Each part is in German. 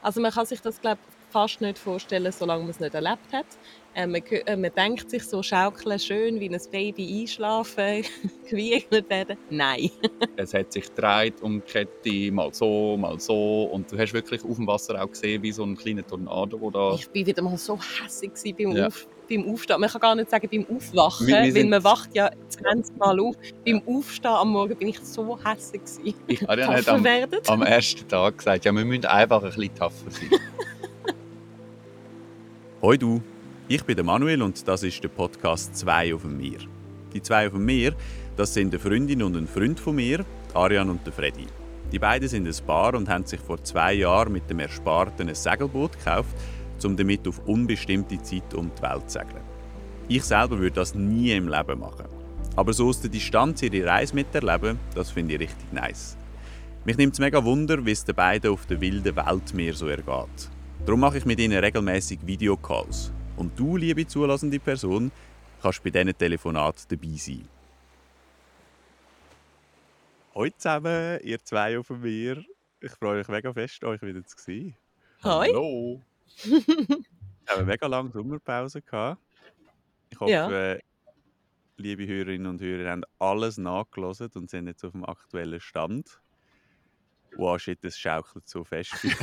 Also man kann sich das, glaube ich, fast nicht vorstellen, solange man es nicht erlebt hat. Man denkt sich so, schaukeln schön, wie ein Baby einschlafen, gewiegelt werden. Nein. Es hat sich gedreht um die Kette, mal so, mal so. Und du hast wirklich auf dem Wasser auch gesehen, wie so ein kleiner Tornado, der da... Ich war wieder mal so hässig beim, Ja. beim Aufstehen. Man kann gar nicht sagen beim Aufwachen, Wir weil sind- man wacht ja 20 Mal auf. Beim Aufstehen am Morgen bin ich so hässig. Adrian hat am ersten Tag gesagt, ja, wir müssen einfach ein bisschen tougher sein. Hoi du, ich bin der Manuel und das ist der Podcast «2 auf dem Meer». Die 2 auf dem Meer, das sind eine Freundin und ein Freund von mir, Arian und der Freddy. Die beiden sind ein Paar und haben sich vor 2 Jahren mit dem Ersparten ein Segelboot gekauft, um damit auf unbestimmte Zeit um die Welt zu segeln. Ich selber würde das nie im Leben machen. Aber so aus der Distanz ihre Reise miterleben, das finde ich richtig nice. Mich nimmt es mega Wunder, wie es den beiden auf der wilden Weltmeer so ergeht. Darum mache ich mit ihnen regelmäßig Videocalls. Und du, liebe zulassende Person, kannst bei diesen Telefonaten dabei sein. Hallo zusammen, ihr 2 auf dem Meer. Ich freue mich mega fest, euch wieder zu sehen. Hoi. Hallo. Wir haben eine mega lange Sommerpause gehabt. Ich hoffe, liebe Hörerinnen und Hörer, haben alles nachgehört und sind jetzt auf dem aktuellen Stand. Wow, shit, das schaukelt so fest. Ich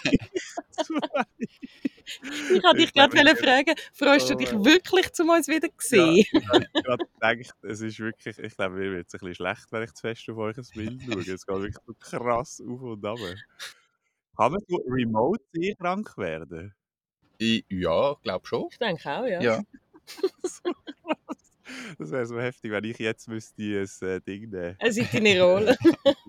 wollte dich gerade fragen, freust du dich wirklich, um uns wieder zu sehen? Ja, ich habe gerade gedacht, es ist wirklich, ich glaube, mir wird es ein bisschen schlecht, wenn ich zu fest auf euch ein Bild schaue. Es geht wirklich so krass auf und ab. Kann man so remote krank werden? Ja, ich glaube schon. Ich denke auch, ja. Ja. So krass. Das wäre so heftig, wenn ich jetzt müsste ein Ding nehmen. Es ist deine Rolle.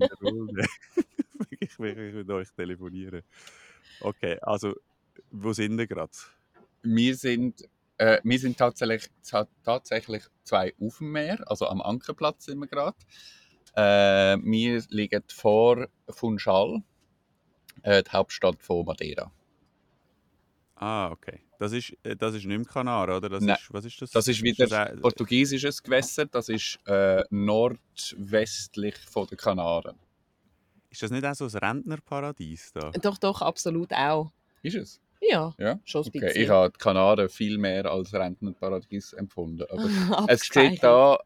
Ich mit euch telefonieren. Okay, also, wo sind wir gerade? Wir sind tatsächlich 2 auf dem Meer, also am Ankerplatz sind wir gerade. Wir liegen vor Funchal, die Hauptstadt von Madeira. Ah, okay. Das ist nicht im Kanaren, oder? Nein. Was ist das? Das ist wieder portugiesisches Gewässer, das ist nordwestlich von den Kanaren. Ist das nicht auch so ein Rentnerparadies da? Doch, absolut auch. Ist es? Ja, Ja? schon ein Okay. bisschen. Ich habe die Kanaren viel mehr als Rentnerparadies empfunden. Aber es Abgespeichert. sieht da,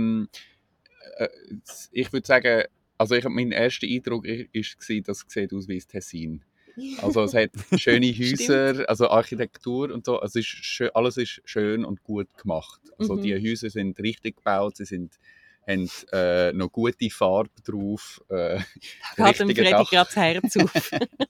ich würde sagen, also mein erster Eindruck war, das sieht aus wie das Tessin. Also es hat schöne Häuser, also Architektur und so. Also alles ist schön und gut gemacht. Also die Häuser sind richtig gebaut, sie haben noch gute Farbe drauf. Hat dem Freddy gerade das Herz auf.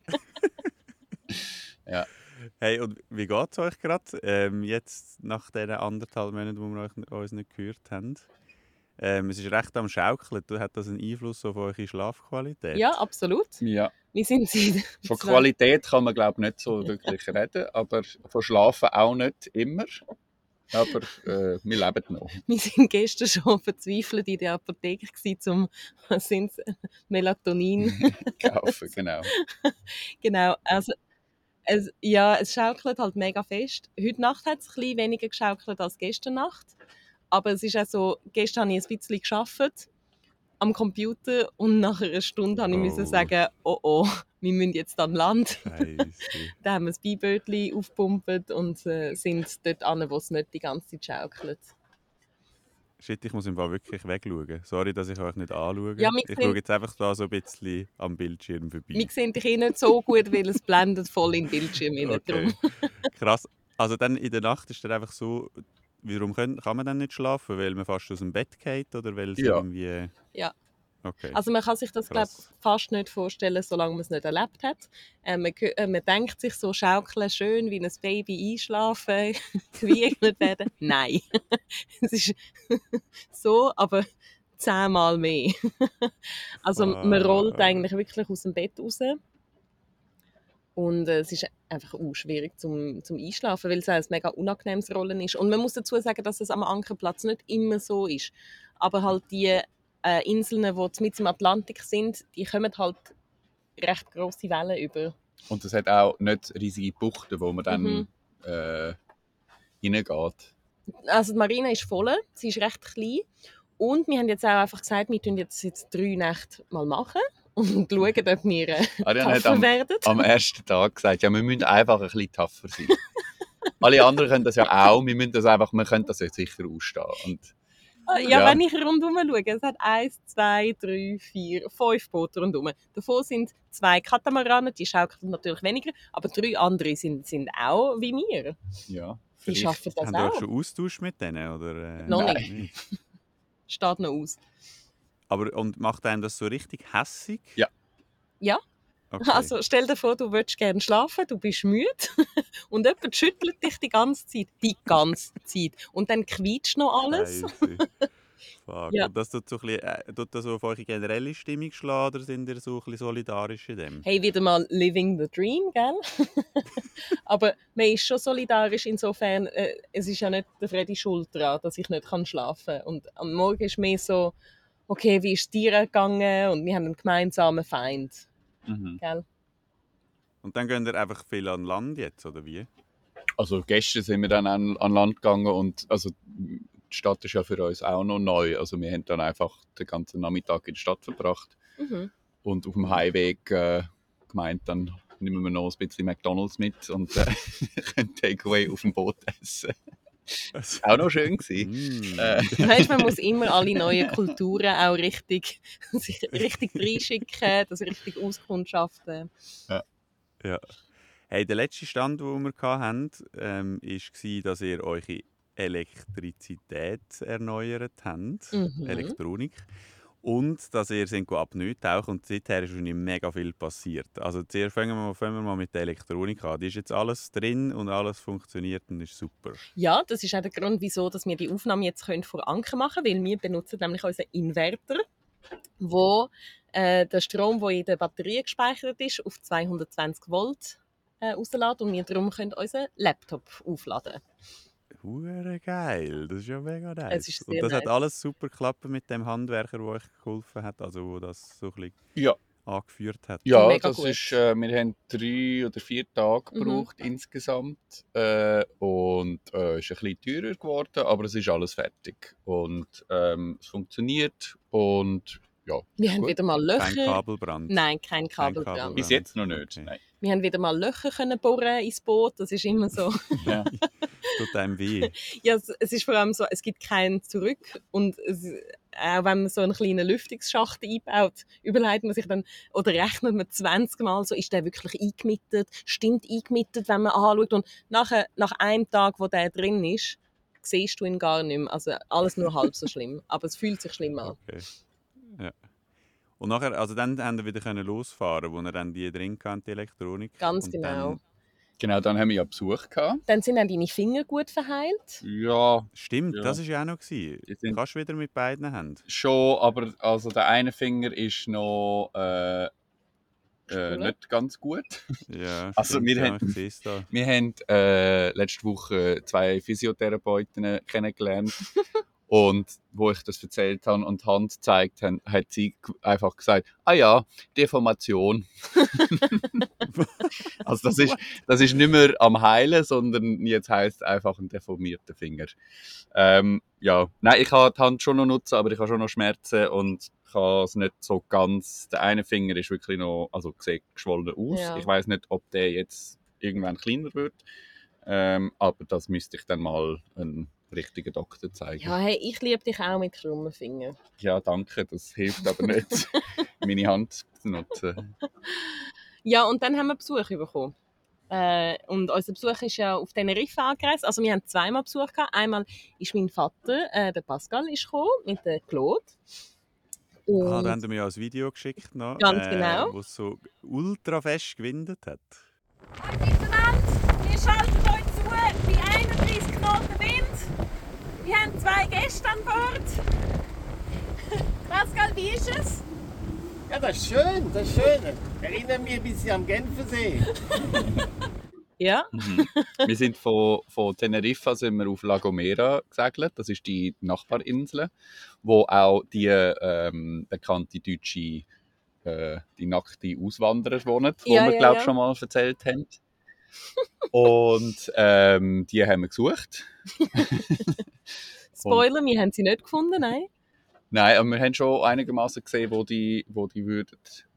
Ja. Hey, und wie geht es euch gerade? Jetzt nach diesen 1,5 Monaten, wo wir uns nicht gehört haben. Es ist recht am Schaukeln. Hat das einen Einfluss auf eure Schlafqualität? Ja, absolut. Ja. Wir sind von Qualität kann man, glaube ich, nicht so wirklich reden, aber von Schlafen auch nicht immer. Aber wir leben noch. Wir waren gestern schon verzweifelt in der Apotheke, um Melatonin kaufen. Genau. Genau, also es schaukelt halt mega fest. Heute Nacht hat es ein bisschen weniger geschaukelt als gestern Nacht. Aber es ist auch so, gestern habe ich ein bisschen gearbeitet am Computer und nach einer Stunde musste ich sagen, oh, wir müssen jetzt an Land. Scheisse. Dann haben wir das Beibötchen aufgepumpt und sind dort an, wo es nicht die ganze Zeit schaukelt. Shit, ich muss im Fall wirklich wegschauen. Sorry, dass ich euch nicht anschaue. Ja, ich schaue jetzt einfach da so ein bisschen am Bildschirm vorbei. Wir sehen dich nicht so gut, weil es blendet voll in den Bildschirm rein. Okay. Krass. Also dann in der Nacht ist dann einfach so, warum kann man dann nicht schlafen? Weil man fast aus dem Bett geht oder weil es irgendwie... Ja. Okay. Also man kann sich das, glaube ich, fast nicht vorstellen, solange man es nicht erlebt hat. Man denkt sich so, schaukeln schön, wie ein Baby einschlafen, gewiegelt werden. Nein. Es ist so, aber 10-mal mehr. Also man rollt eigentlich wirklich aus dem Bett raus. Und es ist einfach schwierig zum Einschlafen, weil es ein mega unangenehmes Rollen ist. Und man muss dazu sagen, dass es am Ankerplatz nicht immer so ist. Aber halt die Inseln, die mit im Atlantik sind, die kommen halt recht grosse Wellen über. Und es hat auch nicht riesige Buchten, wo man dann hineingeht. Also die Marina ist voll, sie ist recht klein. Und wir haben jetzt auch einfach gesagt, wir tun jetzt 3 Nächte mal machen. und schauen, ob wir Ariane hat tougher werden. am ersten Tag gesagt, ja, wir müssen einfach ein bisschen tougher sein. Alle anderen können das ja auch, wir können das ja sicher ausstehen. Und, Ja, wenn ich rundherum schaue, es hat 1, 2, 3, 4, 5 Boote rundherum. Davon sind 2 Katamaranen, die schaukeln natürlich weniger, aber 3 andere sind auch wie wir. ja, Die vielleicht. schaffen das Habt ihr euch auch. schon Austausch mit denen? Oder, Noch Nein. nicht. Steht noch aus. Aber, und macht einem das so richtig hässig? Ja. Ja. Okay. Also stell dir vor, du willst gerne schlafen, du bist müde und jemand schüttelt dich die ganze Zeit. Die ganze Zeit. Und dann quietscht noch alles. Crazy. Fuck. Ja. Und das tut, so ein bisschen, tut das auf eure generelle Stimmung schlagen, oder sind ihr so ein bisschen solidarisch in dem? Hey, wieder mal living the dream, gell? Aber man ist schon solidarisch insofern, es ist ja nicht der Freddy schuld daran, dass ich nicht schlafen kann. Und am Morgen ist mehr so, okay, wie ist es dir gegangen? Und wir haben einen gemeinsamen Feind, Mhm. gell? Und dann gehen ihr einfach viel an Land jetzt, oder wie? Also gestern sind wir dann an Land gegangen und also die Stadt ist ja für uns auch noch neu. Also wir haben dann einfach den ganzen Nachmittag in der Stadt verbracht Mhm. und auf dem Heimweg gemeint, dann nehmen wir noch ein bisschen McDonalds mit und können Takeaway auf dem Boot essen. Auch noch schön gewesen. Weißt, man muss immer alle neuen Kulturen auch richtig reinschicken, das richtig auskundschaften. Ja. Hey, der letzte Stand, den wir hatten, war, dass ihr eure Elektrizität erneuert habt, Mhm. Elektronik, und dass ihr apnoe tauchen und seither ist schon mega viel passiert. Also zuerst fangen wir mal mit der Elektronik an. Die ist jetzt alles drin und alles funktioniert und ist super. Ja, das ist auch der Grund, wieso dass wir die Aufnahme jetzt vor Anker machen können, weil wir benutzen nämlich unseren Inverter, wo der Strom, der in der Batterie gespeichert ist, auf 220 Volt rauslässt und wir darum können unseren Laptop aufladen. Hure geil, das ist ja mega nice. Es ist Und sehr das hat nice. alles super geklappt mit dem Handwerker, der euch geholfen hat, also der das so ein bisschen Ja, angeführt hat. ja Mega das gut. ist, wir haben 3 oder 4 Tage gebraucht insgesamt und ist ein bisschen teurer geworden, aber es ist alles fertig und es funktioniert und ja. Wir haben gut. wieder mal Kein Löcher. Kabelbrand. Nein, kein Kabelbrand. Kabelbrand. Bis jetzt noch nicht. Okay. Nein. Wir haben wieder mal Löcher können bohren ins Boot. Das ist immer so. Ja. Tut einem weh. Ja, es ist vor allem so, es gibt keinen zurück und auch wenn man so einen kleinen Lüftungsschacht einbaut, überlegt man sich dann oder rechnet man 20 Mal so, ist der wirklich eingemietet, stimmt eingemietet, wenn man anschaut und nach einem Tag, wo der drin ist, siehst du ihn gar nicht mehr. Also alles nur halb so schlimm, aber es fühlt sich schlimm an. Okay. Ja. Und nachher, also dann haben wir wieder losfahren, wo wir dann die drin hatten, die Elektronik. Ganz und genau. Genau, dann haben wir ja Besuch gehabt. Dann sind auch deine Finger gut verheilt. Ja, Stimmt, Ja. das war ja auch noch. Die sind- kannst du wieder mit beiden Händen. schon, aber also der eine Finger ist noch nicht ganz gut. Ja, Also stimmt, wir ja, haben- ich sehe es da. Wir haben letzte Woche 2 Physiotherapeutinnen kennengelernt. Und wo ich das erzählt habe und die Hand gezeigt habe, hat sie einfach gesagt, ah ja, Deformation. Also das ist nicht mehr am Heilen, sondern jetzt heisst es einfach ein deformierter Finger. Ja, nein, ich habe die Hand schon noch nutzen, aber ich habe schon noch Schmerzen und ich habe es nicht so ganz. Der eine Finger ist wirklich noch, also sieht geschwollen aus. Ja. Ich weiß nicht, ob der jetzt irgendwann kleiner wird. Aber das müsste ich dann mal einen richtigen Doktor zeigen. Ja, hey, ich liebe dich auch mit krummen Fingern. Ja, danke, das hilft aber nicht, meine Hand zu nutzen. Ja, und dann haben wir Besuch bekommen. Und unser Besuch ist ja auf Teneriffa angereist. Also wir haben zweimal Besuch gehabt. Einmal ist mein Vater, der Pascal, ist gekommen, mit der Claude. Und Da haben wir mir ja ein Video geschickt, noch, Ganz genau. wo es so ultra fest gewindet hat. Hallo miteinander, wir schalten euch zu bei 31 Knoten Wind. Wir haben 2 Gäste an Bord. Pascal, wie ist es? Ja, das ist schön, das ist schön. Erinnert mich ein bisschen am Genfersee. ja, Wir sind von Teneriffa sind wir auf La Gomera gesegelt. Das ist die Nachbarinsel, wo auch die bekannte deutsche die nackte Auswanderer wohnen, die Ja, wir ja, glaube ja. schon mal erzählt haben. Und die haben wir gesucht. Spoiler, wir haben sie nicht gefunden, nein. Nein, aber wir haben schon einigermaßen gesehen, wo die würden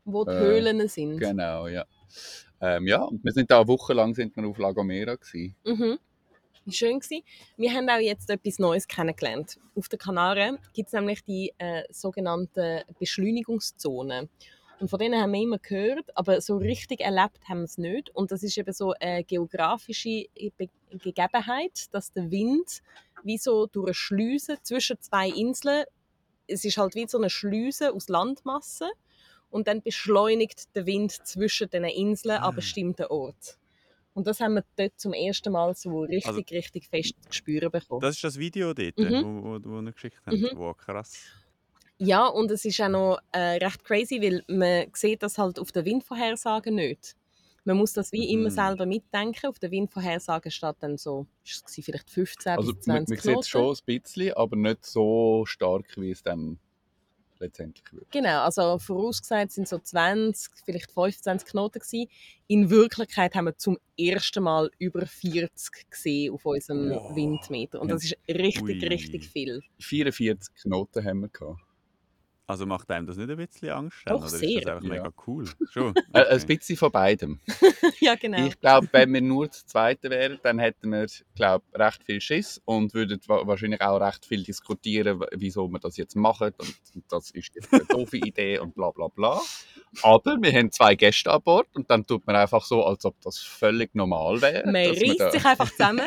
wo die Höhlen sind. Genau, ja. Ja, und wir sind da wochenlang auf La Gomera gewesen. Mhm. Schön gewesen. Wir haben auch jetzt etwas Neues kennengelernt. Auf den Kanaren gibt es nämlich die sogenannten Beschleunigungszonen. Und von denen haben wir immer gehört, aber so richtig erlebt haben wir es nicht. Und das ist eben so eine geografische Gegebenheit, dass der Wind wie so durch eine Schleuse zwischen zwei Inseln, es ist halt wie so eine Schleuse aus Landmasse, und dann beschleunigt der Wind zwischen den Inseln an bestimmten Orten. Und das haben wir dort zum ersten Mal so richtig fest zu spüren bekommen. Das ist das Video dort, wo wir geschickt haben. Wow, krass. Ja, und es ist auch noch recht crazy, weil man sieht das halt auf der Windvorhersage nicht. Man muss das wie immer selber mitdenken. Auf der Windvorhersage steht dann so, ist es vielleicht 15 Also bis 20 man Knoten. sieht es schon ein bisschen, aber nicht so stark, wie es dann letztendlich wird. Genau, also vorausgesagt sind so 20, vielleicht 25 Knoten gewesen. In Wirklichkeit haben wir zum ersten Mal über 40 gesehen auf unserem Windmeter. Und das ist richtig viel. 44 Knoten haben wir gehabt. Also macht einem das nicht ein bisschen Angst? Doch, oder sehr. ist das einfach mega cool? Schon? Ein bisschen von beidem. Ja, genau. Ich glaube, wenn wir nur zu zweit wären, dann hätten wir recht viel Schiss und würden wahrscheinlich auch recht viel diskutieren, wieso wir das jetzt machen. Und das ist jetzt eine doofe Idee und bla bla bla. Aber wir haben 2 Gäste an Bord und dann tut man einfach so, als ob das völlig normal wäre. Man reißt sich einfach zusammen.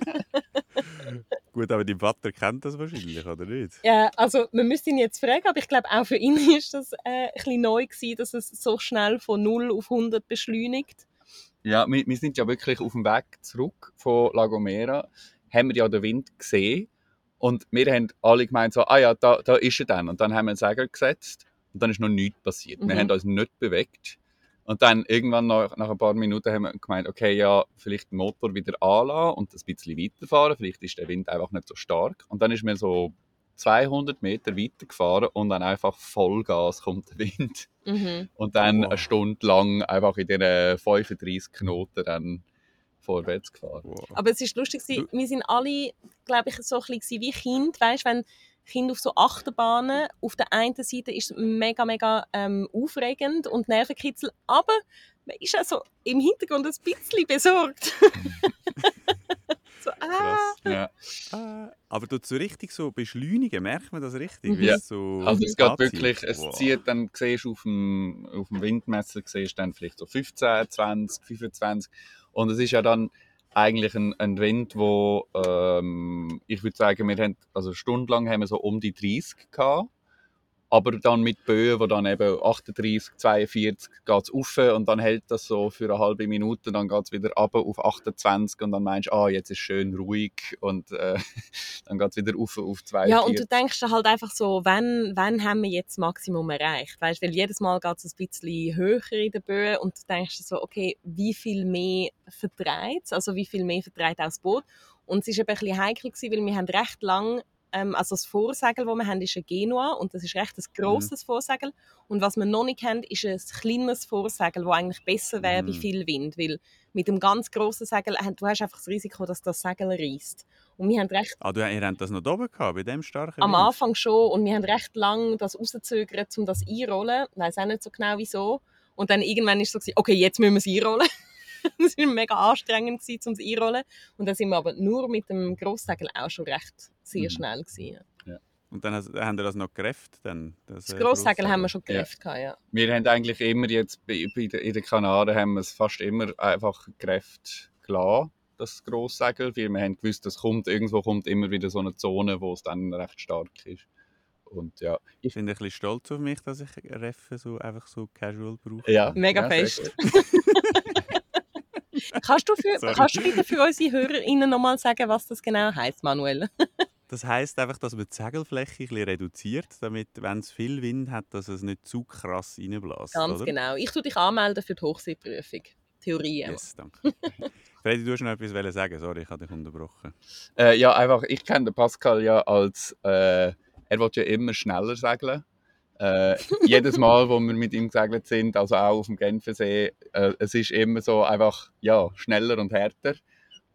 Gut, aber dein Vater kennt das wahrscheinlich, oder nicht? Ja, also man müsste ihn jetzt fragen, aber ich glaube auch für ihn ist das ein bisschen neu gewesen, dass es so schnell von 0 auf 100 beschleunigt. Ja, wir sind ja wirklich auf dem Weg zurück von La Gomera, haben wir ja den Wind gesehen und wir haben alle gemeint so, da ist er dann. Und dann haben wir einen Segel gesetzt und dann ist noch nichts passiert. Wir haben uns nicht bewegt. Und dann irgendwann nach ein paar Minuten haben wir gemeint, okay, ja, vielleicht den Motor wieder anlassen und ein bisschen weiterfahren. Vielleicht ist der Wind einfach nicht so stark. Und dann ist mir so 200 Meter weitergefahren und dann einfach Vollgas kommt der Wind. Und dann eine Stunde lang einfach in diesen 35 Knoten dann vorwärts gefahren. Wow. Aber es war lustig, wir sind alle, glaube ich, so ein bisschen wie Kinder, weißt, wenn Kinder auf so Achterbahnen, auf der einen Seite ist es mega aufregend und Nervenkitzel, aber man ist auch so im Hintergrund ein bisschen besorgt. So, Krass. Ja. Aber dort so richtig so beschleunigen, merkt man das richtig? Ja. So Also es geht anzieht? wirklich, es zieht dann, siehst du auf dem Windmesser, siehst dann vielleicht so 15, 20, 25 und es ist ja dann eigentlich ein Wind, wo ich würde sagen, wir haben, also stundenlang haben wir so um die 30 gehabt, aber dann mit Böen, wo dann eben 38, 42 geht es rauf und dann hält das so für eine halbe Minute, dann geht es wieder runter auf 28 und dann meinst du, jetzt ist schön ruhig und dann geht es wieder rauf auf 42. ja, und du denkst dann halt einfach so, wann haben wir jetzt das Maximum erreicht? Weißt, weil jedes Mal geht es ein bisschen höher in den Böen und du denkst so, okay, wie viel mehr vertreibt es? Also wie viel mehr vertreibt auch das Boot? Und es war ein bisschen heikel, weil wir haben recht lang, also das Vorsegel, das wir haben, ist ein Genua und das ist recht ein grosses Vorsegel. Und was wir noch nicht haben, ist ein kleineres Vorsegel, das eigentlich besser wäre bei viel Wind. Weil mit dem ganz grossen Segel, du hast einfach das Risiko, dass das Segel reißt. Und wir haben recht ihr habt das noch da oben gehabt, bei dem starken am Wind? Anfang schon und wir haben recht lange das rauszögert, um das einrollen. Ich weiss auch nicht so genau wieso. Und dann irgendwann war es so, okay, jetzt müssen wir es einrollen. Das war mega anstrengend, um es einrollen. Und dann sind wir aber nur mit dem Grosssegel auch schon recht sehr schnell gewesen. Ja. Und dann haben wir das noch gerefft? Das Grosssegel haben wir schon gerefft. Ja. Wir haben eigentlich immer jetzt, in den Kanaren haben wir es fast immer einfach gerefft gelassen, das Grosssegel, weil wir haben gewusst, irgendwo kommt immer wieder so eine Zone, wo es dann recht stark ist. Und ja. Ich bin ein bisschen stolz auf mich, dass ich Reffen einfach so casual brauche. Ja, Mega sehr fest. Kannst du bitte für unsere HörerInnen nochmal sagen, was das genau heisst, Manuel? Das heisst einfach, dass man die Segelfläche ein bisschen reduziert, damit, wenn es viel Wind hat, dass es nicht zu krass reinbläst. Ganz oder? genau. Ich tue dich anmelden für die Hochseeprüfung. Theorie. Yes, danke. Freddy, du hast noch etwas sagen. Sorry, ich habe dich unterbrochen. Ja, einfach, ich kenne den Pascal ja als, er will ja immer schneller segeln. Jedes Mal, wo wir mit ihm gesegelt sind, also auch auf dem Genfersee, es ist immer so einfach, ja, schneller und härter.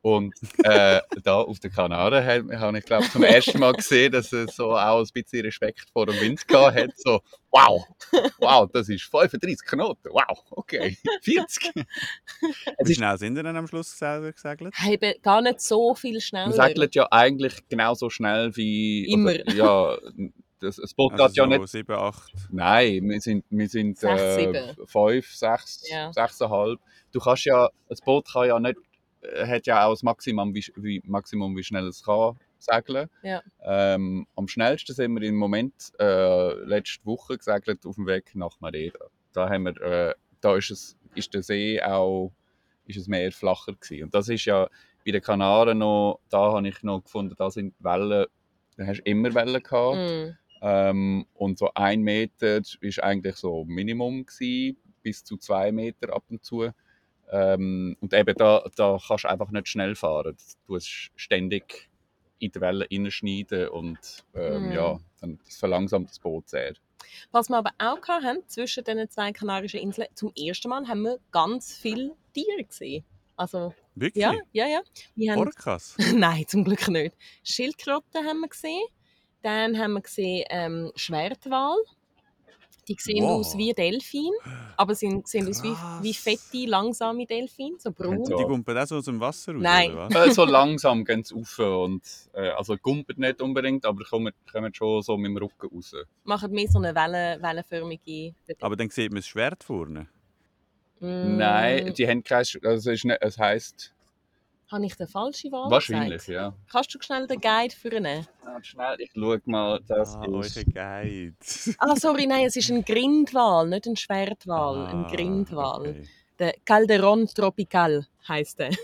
Und da auf den Kanaren habe ich, glaube zum ersten Mal gesehen, dass er so auch ein bisschen Respekt vor dem Wind gehabt hat. So, wow, das ist 35 Knoten, wow, okay, 40. Wie schnell sind ihr dann am Schluss selber gesegelt? Eben gar nicht so viel Man schneller. segelt ja eigentlich genauso schnell wie... Immer. Oder, ja, das Boot Also geht ja so nicht... 7, 8. Nein, wir sind 6, 7. 5, 6, Ja. 6,5. Du kannst ja... Ein Boot kann ja nicht... hat ja auch das Maximum, wie schnell es kann segeln. Ja. Am schnellsten sind wir im Moment letzte Woche gesegelt auf dem Weg nach Madeira. Da haben wir, da ist der See auch, ist das Meer flacher gewesen. Und das ist ja bei den Kanaren noch, da habe ich noch gefunden, da sind Wellen, da hast du immer Wellen gehabt. Und so 1 Meter ist eigentlich so Minimum gewesen, bis zu 2 Meter ab und zu. Und eben da kannst du einfach nicht schnell fahren. Du musst ständig in die Wellen reinschneiden und ja, dann das verlangsamt das Boot sehr. Was wir aber auch hatten, zwischen diesen 2 Kanarischen Inseln, zum ersten Mal haben wir ganz viele Tiere gesehen. Also, Wirklich? ja. Wir haben, Orcas? nein, zum Glück nicht. Schildkröten haben wir gesehen. Dann haben wir gesehen Schwertwal. Die sehen aus wie Delfin, aber sehen aus wie fette, langsame Delfine, so braun. Die gumpen auch so aus dem Wasser raus? Nein. Oder was? So langsam gehen sie rauf und also gumpert nicht unbedingt, aber kommen schon so mit dem Rücken raus. Machen mehr so eine wellenförmige Bewegung. Aber dann sieht man das Schwert vorne. Nein, die haben kein... Also es heisst... Habe ich den falschen Wahl Wahrscheinlich, gesagt? ja. Kannst du schnell den Guide führen? Schnell, ich schaue mal, das Eure ist... Guide. Sorry, nein, es ist ein Grindwal, nicht ein Schwertwal. Ein Grindwal. Okay. Der Calderon Tropical heisst der.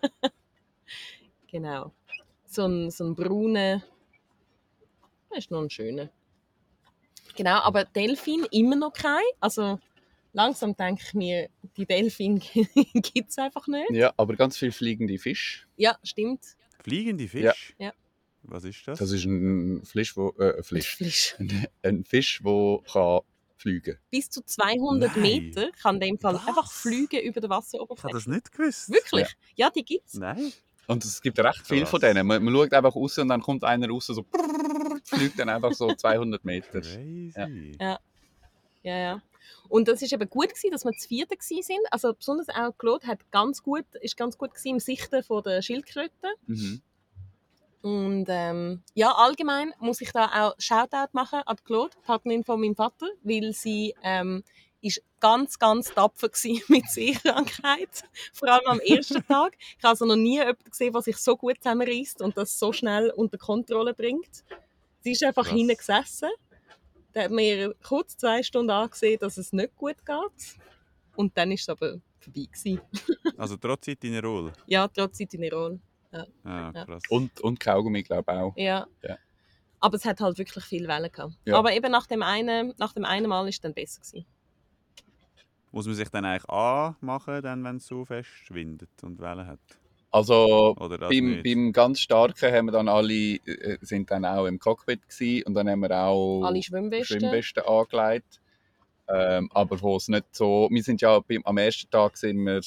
Genau. So ein brauner. Das ist noch ein schöner. Genau, aber Delfin immer noch kein. Also langsam denke ich mir, die Delfin gibt es einfach nicht. Ja, aber ganz viele fliegende Fische. Ja, stimmt. Fliegende Fisch? Ja. Was ist das? Das ist ein Fisch, Fisch. ein Fisch, der kann fliegen. Bis zu 200 Nein. Meter kann in dem Fall Was? einfach fliegen über der Ich habe Wasseroberfläche. das nicht gewusst. Wirklich? Ja, die gibt es. Nein. Und es gibt recht viel von Krass. denen. Man schaut einfach raus und dann kommt einer raus, so fliegt dann einfach so 200 Meter. Crazy. Ja. Und das war eben gut gewesen, dass wir zu viert waren. Also besonders auch Claude ist ganz gut gewesen im Sichten von der Schildkröten. Mhm. Und ja, allgemein muss ich da auch Shoutout machen an Claude, die Partnerin von meinem Vater, weil sie ist ganz, ganz tapfer gewesen mit Seekrankheit. Vor allem am ersten Tag. Ich habe also noch nie jemanden gesehen, der sich so gut zusammenreißt und das so schnell unter Kontrolle bringt. Sie ist einfach Krass. hinten gesessen. Da hat mir kurz 2 Stunden angesehen, dass es nicht gut geht. Und dann war es aber vorbei gewesen. Also trotz Itinerol. Ja, trotz Itinerol. Ah, Ja. krass. Und Kaugummi, glaube ich auch. Ja. Ja. Aber es hat halt wirklich viel Wellen gehabt. Ja. Aber eben nach dem einen Mal war es dann besser gewesen. Muss man sich dann eigentlich anmachen, dann, wenn es so fest windet und Wellen hat? Also Oder das beim, nicht? beim ganz Starken haben wir dann alle, sind dann auch im Cockpit gewesen, und dann haben wir auch Alle Schwimmwesten. angelegt. Aber wo es nicht so... Wir sind ja am ersten Tag sind wir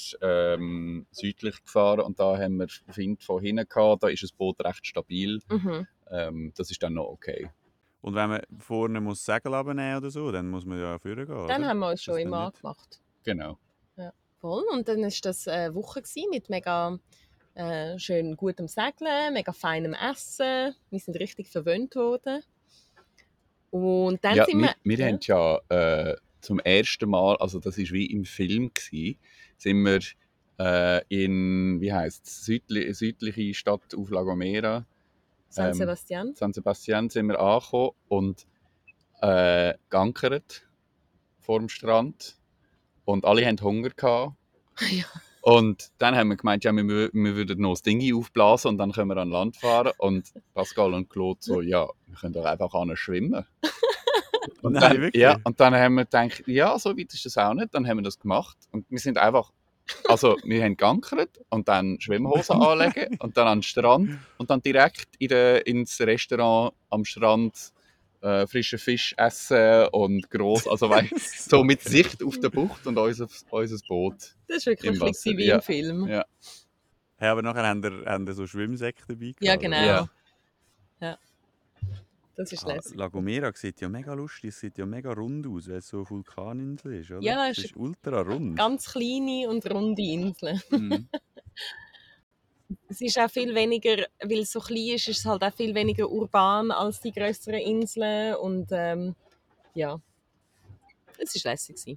südlich gefahren und da haben wir Wind von hinten gehabt. Da ist das Boot recht stabil. Mhm. Das ist dann noch okay. Und wenn man vorne muss Segel abnehmen oder so, dann muss man ja vorne gehen, Dann oder? haben wir uns Ist schon das immer dann nicht? angemacht. Genau. Voll. Und dann war das eine Woche gewesen mit mega schön gutem Segeln, mega feinem Essen. Wir sind richtig verwöhnt worden. Und dann Ja, sind wir haben ja zum ersten Mal, also das war wie im Film, sind wir in, wie heisst es, südliche Stadt auf La Gomera, San Sebastian. San Sebastian, sind wir angekommen und geankert vor dem Strand. Und alle hatten Hunger gehabt. Ja. Und dann haben wir gemeint, ja, wir würden noch das Ding aufblasen und dann können wir an Land fahren. Und Pascal und Claude so, ja, wir können doch einfach schwimmen. Und Nein, dann, wirklich? ja, und dann haben wir gedacht, ja, so weit ist das auch nicht. Dann haben wir das gemacht. Und wir sind einfach, also wir haben geankert und dann Schwimmhosen anlegen und dann an den Strand und dann direkt ins Restaurant am Strand frischen Fisch essen und gross, also so mit Sicht auf die Bucht und unser Boot. Das war wirklich Im Wasser, wie ja. im Film. Ja. Hey, aber nachher haben ihr so Schwimmsäcke dabei gehabt, Ja, oder? genau. Ja. Ja. Das ist lässig. La Gomera sieht ja mega lustig, es sieht ja mega rund aus, weil es so eine Vulkaninsel ist, oder? Ja, Es es ist ultra rund. Ganz kleine und runde Inseln. Mhm. Es ist auch viel weniger, weil es so klein ist, ist es halt auch viel weniger urban als die grösseren Inseln. Und ja, es war lässig gewesen.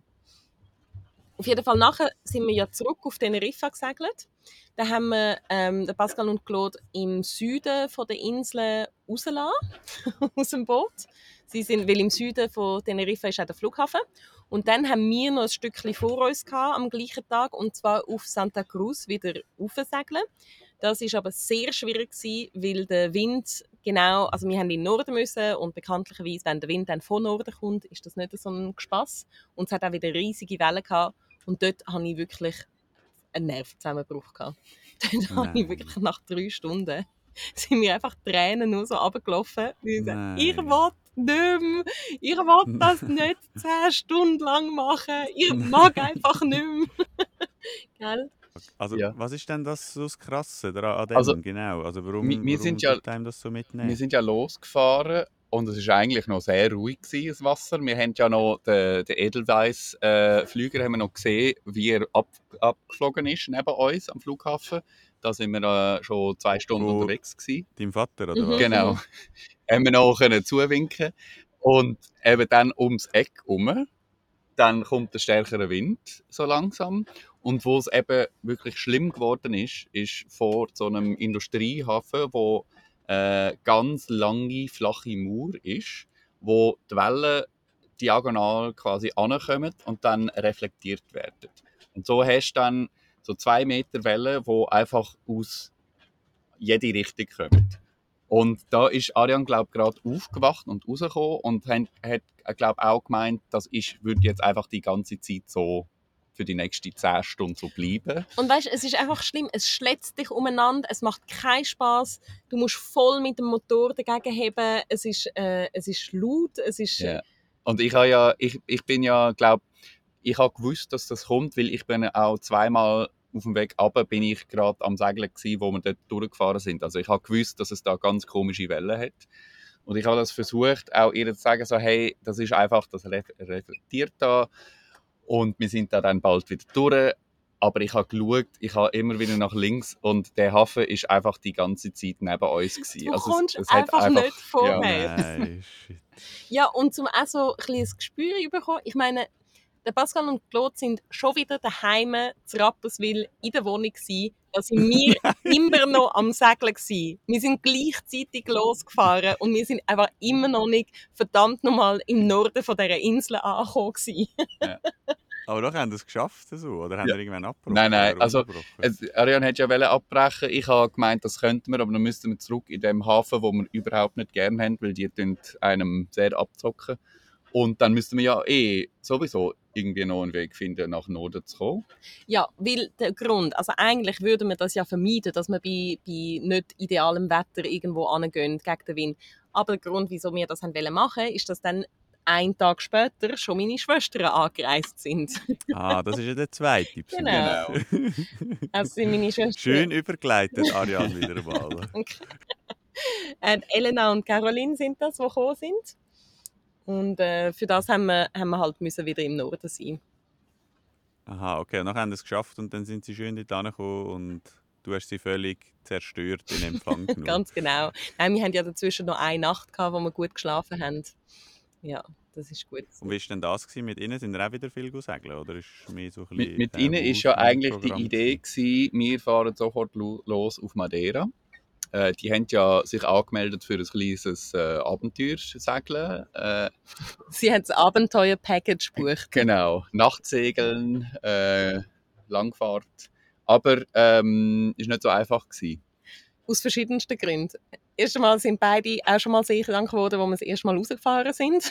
Auf jeden Fall nachher sind wir ja zurück auf Teneriffa gesegelt. Da haben wir den Pascal und Claude im Süden von der Insel rausgelassen, aus dem Boot. Sie sind, weil im Süden von Teneriffa ist auch der Flughafen. Und dann haben wir noch ein Stückchen vor uns gehabt, am gleichen Tag, und zwar auf Santa Cruz wieder raufsegeln. Das war aber sehr schwierig gewesen, weil der Wind also wir haben in den Norden müssen und bekanntlicherweise, wenn der Wind dann von Norden kommt, ist das nicht so ein Gespass. Und es hat auch wieder riesige Wellen gehabt. Und dort hatte ich wirklich einen Nervenzusammenbruch gehabt. Dort habe ich wirklich nach 3 Stunden sind mir einfach die Tränen nur so runtergelaufen. Ich Nein. will nicht mehr. Ich will das nicht 10 Stunden lang machen. Ich mag einfach nicht mehr. Gell? Also, Ja. was ist denn das so das Krasse an dem, Also, genau? Also, warum wir sind ja- tut einem das so mitnehmen? Wir sind ja losgefahren und es war eigentlich noch sehr ruhig gewesen, das Wasser. Wir haben ja noch den Edelweiss-Flüger haben wir noch gesehen, wie er abgeflogen ist neben uns am Flughafen. Da sind wir schon 2 Stunden Wo- unterwegs gewesen. Dein Vater, oder Mhm. was? Genau. Haben wir noch können zuwinken und eben dann ums Eck herum. Dann kommt der stärkere Wind so langsam. Und wo es eben wirklich schlimm geworden ist vor so einem Industriehafen, wo ganz lange, flache Mauer ist, wo die Wellen diagonal quasi ankommen und dann reflektiert werden. Und so hast du dann so 2 Meter Wellen, die einfach aus jede Richtung kommen. Und da ist Ariane, glaube ich, gerade aufgewacht und rausgekommen und hat glaube auch gemeint, das würde jetzt einfach die ganze Zeit so für die nächsten 10 Stunden so bleiben. Und weißt, es ist einfach schlimm, es schlägt dich umeinander, es macht keinen Spass, du musst voll mit dem Motor dagegen heben, es ist laut, es ist... Ja. Und ich bin ja, glaube ich habe gewusst, dass das kommt, weil ich bin auch zweimal auf dem Weg runter bin ich gerade am Segeln gewesen, wo wir dort durchgefahren sind. Also ich habe gewusst, dass es da ganz komische Wellen hat. Und ich habe das versucht, auch ihr zu sagen, so, hey, das ist einfach, das reflektiert da. Und wir sind da dann bald wieder durch. Aber ich habe geschaut, ich habe immer wieder nach links und der Hafen ist einfach die ganze Zeit neben uns gewesen. Du kommst es hat einfach nicht vorwärts. Ja, Nein, shit. Ja, und zum auch so ein bisschen ein Gespür bekommen. Ich meine, der Pascal und Claude sind schon wieder daheim zu Rapperswil in der Wohnung gewesen. Da sind wir immer noch am Segeln gewesen. Wir sind gleichzeitig losgefahren und wir sind einfach immer noch nicht verdammt nochmal im Norden von dieser Insel angekommen gewesen. Aber doch haben sie es geschafft, so, oder haben Ja. sie irgendwann abgebrochen? Nein, oder also, unterbrochen? Ariane hat ja abbrechen. Ich habe gemeint, das könnten wir, aber dann müssten wir zurück in dem Hafen, wo wir überhaupt nicht gerne haben, weil die einem sehr abzocken. Und dann müssten wir ja sowieso irgendwie noch einen Weg finden, nach Norden zu kommen. Ja, weil der Grund, also eigentlich würden wir das ja vermeiden, dass wir bei nicht idealem Wetter irgendwo hingehen gegen den Wind. Aber der Grund, wieso wir das machen wollten, ist, dass dann einen Tag später schon meine Schwestern angereist sind. Ah, das ist ja der zweite Besuch. Genau. Also sind meine Schwestern... Schön übergeleitet, Ariane, wieder mal. Elena und Caroline sind das, die gekommen sind. Und für das haben wir halt müssen wieder im Norden sein. Aha, okay. Und dann haben sie es geschafft und dann sind sie schön dort angekommen und du hast sie völlig zerstört in Empfang genommen. Ganz genau. Nein, wir hatten ja dazwischen noch eine Nacht gehabt, wo wir gut geschlafen haben. Ja, das ist gut. Und wie war denn das gewesen mit ihnen? Sind ihr auch wieder viel segeln? Oder ist mehr so ein bisschen Mit ihnen ist ja eigentlich die Idee gewesen, wir fahren sofort los auf Madeira. Die haben ja sich angemeldet für ein kleines Abenteuersegeln. Sie haben das Abenteuer-Package gebucht. Genau, Nachtsegeln, Langfahrt. Aber ist nicht so einfach gewesen. Aus verschiedensten Gründen. Erst einmal sind beide auch schon mal sehr krank geworden, als wir das erste Mal rausgefahren sind.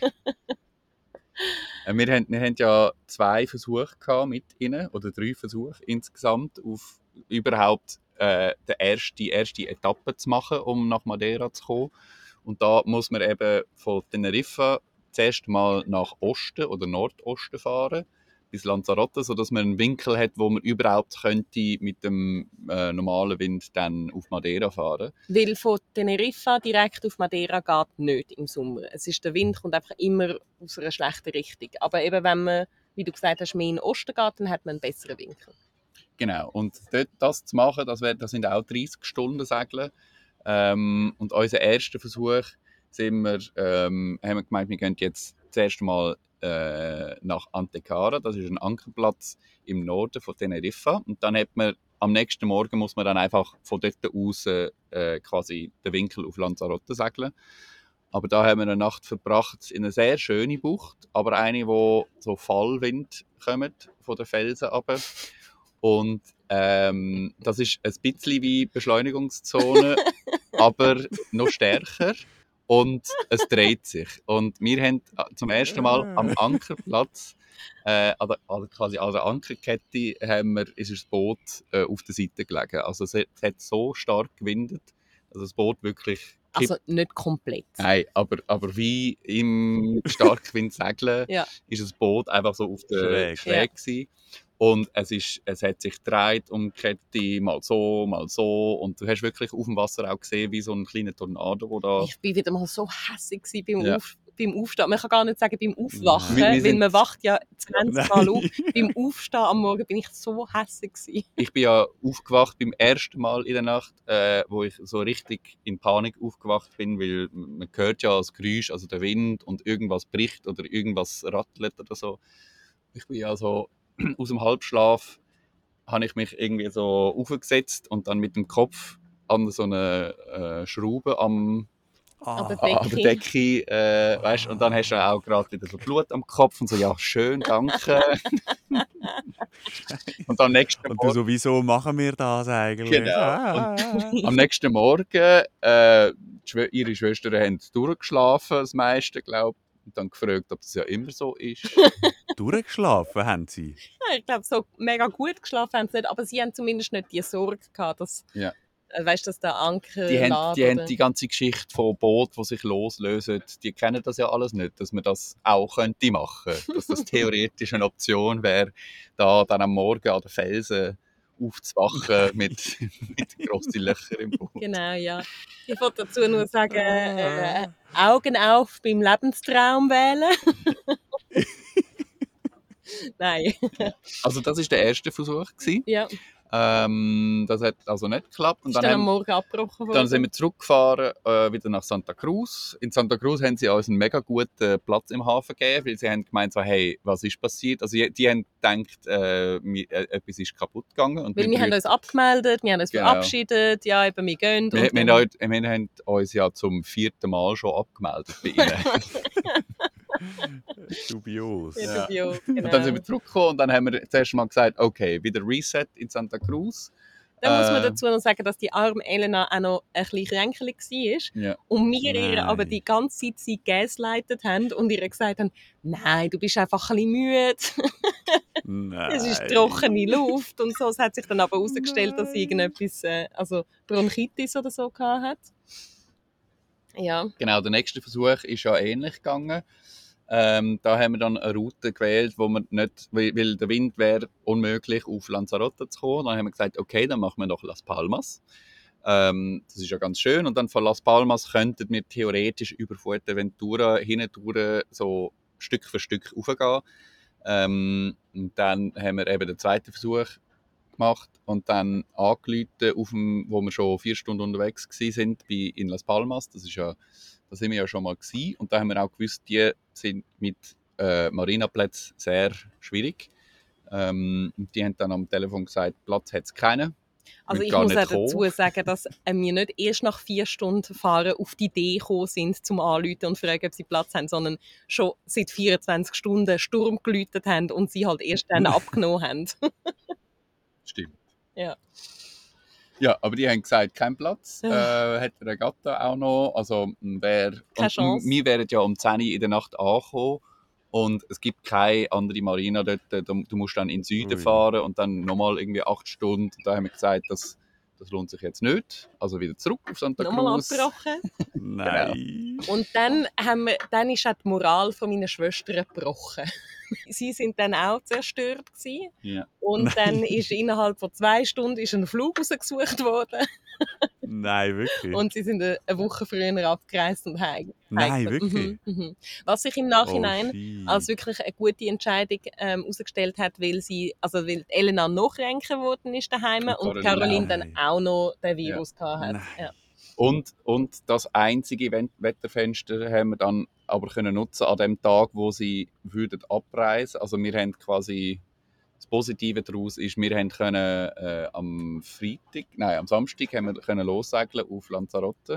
Wir haben ja 2 Versuche gehabt mit ihnen, oder 3 Versuche insgesamt, auf überhaupt die erste Etappe zu machen, um nach Madeira zu kommen. Und da muss man eben von Teneriffa zuerst mal nach Osten oder Nordosten fahren, bis Lanzarote, sodass man einen Winkel hat, wo man überhaupt könnte mit dem normalen Wind dann auf Madeira fahren. Weil von Teneriffa direkt auf Madeira geht nicht im Sommer. Der Wind kommt einfach immer aus einer schlechten Richtung. Aber eben, wenn man, wie du gesagt hast, mehr in den Osten geht, dann hat man einen besseren Winkel. Genau, und dort das zu machen, das sind auch 30 Stunden Segeln. Und unser erster Versuch haben wir gemeint, wir gehen jetzt zuerst mal nach Antequera. Das ist ein Ankerplatz im Norden von Teneriffa. Und dann am nächsten Morgen muss man dann einfach von dort aus quasi den Winkel auf Lanzarote segeln. Aber da haben wir eine Nacht verbracht in einer sehr schönen Bucht, aber eine, wo so Fallwind kommt von den Felsen runter. Und das ist ein bisschen wie Beschleunigungszone, aber noch stärker. Und es dreht sich. Und wir haben zum ersten Mal am Ankerplatz, quasi an der Ankerkette, ist das Boot auf der Seite gelegen. Also es hat so stark gewindet, dass das Boot wirklich kippt. Also nicht komplett. Nein, aber wie im Starkwind segeln, ist das Boot einfach so auf der Schräg gewesen. Und es hat sich gedreht um die Kette, mal so. Und du hast wirklich auf dem Wasser auch gesehen, wie so ein kleiner Tornado, wo da... Ich war wieder mal so hässig beim Aufstehen. Man kann gar nicht sagen beim Aufwachen, Nein. weil man wacht ja 20 Mal auf. Beim Aufstehen am Morgen bin ich so hässig gewesen. Ich bin ja aufgewacht beim ersten Mal in der Nacht, wo ich so richtig in Panik aufgewacht bin, weil man hört ja das Geräusch, also der Wind und irgendwas bricht oder irgendwas rattelt oder so. Ich bin ja so... Aus dem Halbschlaf habe ich mich irgendwie so aufgesetzt und dann mit dem Kopf an so eine Schraube an der Decke, weißt, und dann hast du auch gerade wieder so Blut am Kopf und so, ja, schön, danke. Und am nächsten Morgen... Und du so, wieso machen wir das eigentlich? Genau. Und am nächsten Morgen, ihre Schwestern haben durchgeschlafen, das meiste, glaube ich. Und dann gefragt, ob das ja immer so ist. Durchgeschlafen haben sie? Ja, ich glaube, so mega gut geschlafen haben sie nicht, aber sie haben zumindest nicht die Sorge gehabt, dass, dass der Anker die haben die ganze Geschichte von Booten, die sich loslösen, die kennen das ja alles nicht, dass man das auch könnte machen. Dass das theoretisch eine Option wäre, da dann am Morgen an den Felsen aufzuwachen mit grossen Löchern im Boot. Genau, ja. Ich wollte dazu nur sagen, Augen auf beim Lebenstraum wählen. Nein. Also das war der erste Versuch. Ja. Das hat also nicht geklappt. Und dann am Morgen abgebrochen worden. Dann sind wir zurückgefahren, wieder nach Santa Cruz. In Santa Cruz haben sie uns einen mega guten Platz im Hafen gegeben, weil sie haben gemeint, so, hey, was ist passiert? Also die haben gedacht, etwas ist kaputt gegangen. Und weil wir haben uns abgemeldet, wir haben uns verabschiedet, ja, eben, wir gehen. Wir haben uns ja zum 4. Mal schon abgemeldet bei ihnen. Dubios. Ja, dubios, genau. Und dann sind wir zurückgekommen und dann haben wir zuerst mal gesagt, okay, wieder Reset in Santa Cruz. Dann muss man dazu noch sagen, dass die arme Elena auch noch ein bisschen kränkelig war. Ja. Und wir ihr aber die ganze Zeit sie gaslightet haben und ihr gesagt haben, nein, du bist einfach ein bisschen müde. Es ist trockene Luft und so. Es hat sich dann aber herausgestellt, dass sie irgendetwas, also Bronchitis oder so hatte. Ja. Genau, der nächste Versuch ist ja ähnlich gegangen. Da haben wir dann eine Route gewählt, wo wir nicht, weil der Wind wäre unmöglich, auf Lanzarote zu kommen. Dann haben wir gesagt, okay, dann machen wir noch Las Palmas. Das ist ja ganz schön. Und dann von Las Palmas könnten wir theoretisch über Fuerteventura hindurch so Stück für Stück raufgehen. Und dann haben wir eben den zweiten Versuch gemacht und dann angerufen, wo wir schon 4 Stunden unterwegs waren in Las Palmas. Da sind wir ja schon mal gewesen. Und da haben wir auch gewusst, die sind mit Marinaplätzen sehr schwierig. Die haben dann am Telefon gesagt, Platz hat es keinen. Also ich muss auch dazu sagen, dass wir nicht erst nach 4 Stunden Fahren auf die Idee gekommen sind, zum Anrufen und fragen, ob sie Platz haben, sondern schon seit 24 Stunden Sturm geläutet haben und sie halt erst dann abgenommen haben. Stimmt. Ja. Ja, aber die haben gesagt, kein Platz. Hat der Regatta auch noch. Also keine Chance. Wir wären ja um 10 Uhr in der Nacht angekommen. Und es gibt keine andere Marina dort. Du musst dann in den Süden fahren und dann nochmal irgendwie 8 Stunden. Da haben wir gesagt, das das lohnt sich jetzt nicht. Also wieder zurück auf Santa Nochmal Cruz. abgebrochen. Nein. Und dann ist auch die Moral von meiner Schwestern gebrochen. Sie sind dann auch zerstört gewesen. Ja. Und dann ist innerhalb von 2 Stunden ein Flug rausgesucht worden. Nein, wirklich? Und sie sind eine Woche früher abgereist und heim. Nein, wirklich? Was sich im Oh, Nachhinein shit. als wirklich eine gute Entscheidung herausgestellt hat, weil Elena noch kränker geworden ist daheim und Caroline dann Nein. auch noch den Virus hatte. Nein. Ja. Und das einzige Wetterfenster haben wir dann aber können nutzen an dem Tag, wo sie würden abreisen. Also wir haben quasi das Positive daraus ist, wir haben können am Samstag haben wir können lossegeln auf Lanzarote.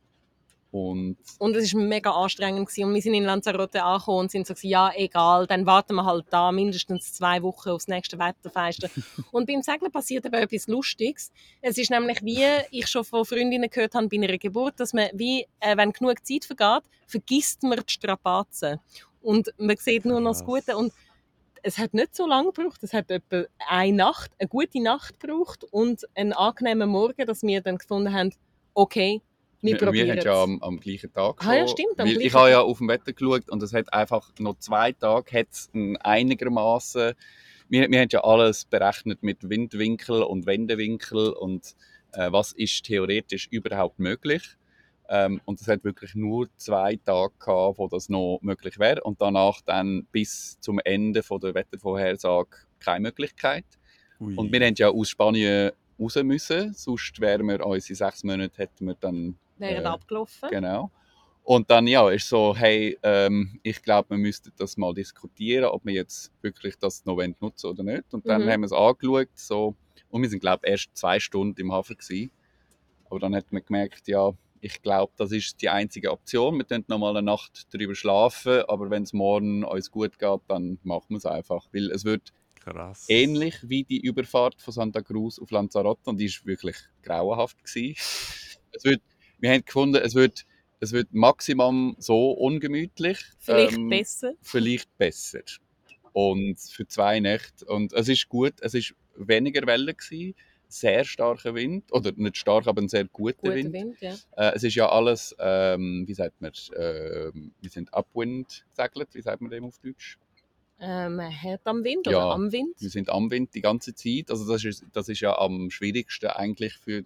Und Und es war mega anstrengend gewesen. Und wir sind in Lanzarote angekommen und sind so gesagt, ja, egal, dann warten wir halt da mindestens 2 Wochen aufs nächste Wetterfenster. Und beim Segeln passiert aber etwas Lustiges. Es ist nämlich, wie ich schon von Freundinnen gehört habe bei einer Geburt, dass man, wenn genug Zeit vergeht, vergisst man die Strapazen. Und man sieht nur noch das Gute. Und es hat nicht so lange gebraucht. Es hat etwa eine gute Nacht gebraucht und einen angenehmen Morgen, dass wir dann gefunden haben, okay, wir probieren haben es. ja am gleichen Tag schon. Ja, stimmt, am Weil gleichen ich habe ja Tag. auf dem Wetter geschaut und es hat einfach noch 2 Tage hat's einigermaßen. Wir haben ja alles berechnet mit Windwinkel und Wendewinkel und was ist theoretisch überhaupt möglich. Und es hat wirklich nur 2 Tage gehabt, wo das noch möglich wäre und danach dann bis zum Ende von der Wettervorhersage keine Möglichkeit. Ui. Und wir haben ja aus Spanien raus müssen, sonst wären wir unsere 6 Monate hätten wir dann Wären abgelaufen. genau. Und dann ist so, hey, ich glaube, wir müssten das mal diskutieren, ob wir jetzt wirklich das noch nutzen oder nicht. Und dann haben wir es angeschaut, so, und wir sind, glaube ich, erst 2 Stunden im Hafen gewesen. Aber dann hat man gemerkt, ja, ich glaube, das ist die einzige Option. Wir können noch mal eine Nacht darüber schlafen, aber wenn es morgen uns gut geht, dann machen wir es einfach. Weil es wird Krass. ähnlich wie die Überfahrt von Santa Cruz auf Lanzarote und die war wirklich grauenhaft gewesen. Wir haben gefunden, es wird maximum so ungemütlich. Vielleicht besser. Und für 2 Nächte. Und es ist gut, es ist weniger Wellen gewesen, sehr starker Wind, oder nicht stark, aber ein sehr guter Wind. Ja. Es ist ja alles, wie sagt man, wir sind Upwind gesegelt, wie sagt man dem auf Deutsch? Hart am Wind Ja, oder am Wind? Wir sind am Wind die ganze Zeit. Also das ist ja am schwierigsten eigentlich für